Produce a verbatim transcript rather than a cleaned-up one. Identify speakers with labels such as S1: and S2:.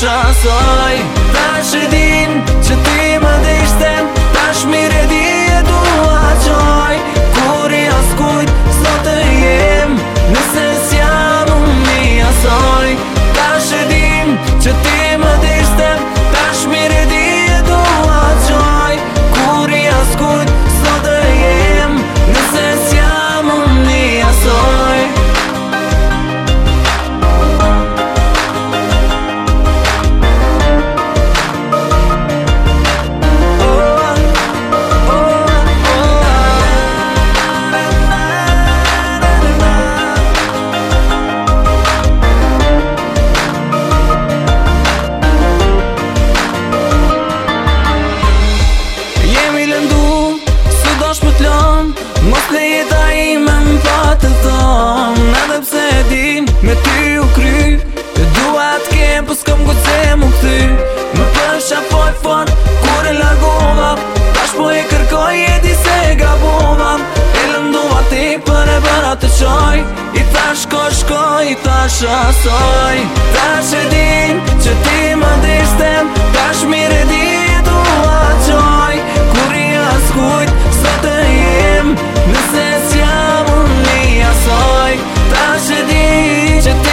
S1: asoj. Tash e din që ti më dishtem, tash mire di e dua qoj. Kur i askujt s'do të jem, nëse s'jam unë mi asoj. Tash e din që ti më dishtem, tash mire di e dua qoj. Kur i askujt s'do të jem, nëse s'jam unë mi asoj. Mos le jeta ime m'pa të thom, edhe pse e din me ty u kry. E dua t'kem po s'kom goce mu kthy. Më përsha poj fort kur e largova, tash po e kërkoj e di se e gabova. E lëndova ti për e bëra të qoj, i thash ko shkoj, i thash asoj. Tash e din që ti më dishtem, tash mire di e dua qoj. Kur i askujt s'do të jem, nëse s'jam unë mi asoj. Tash e di që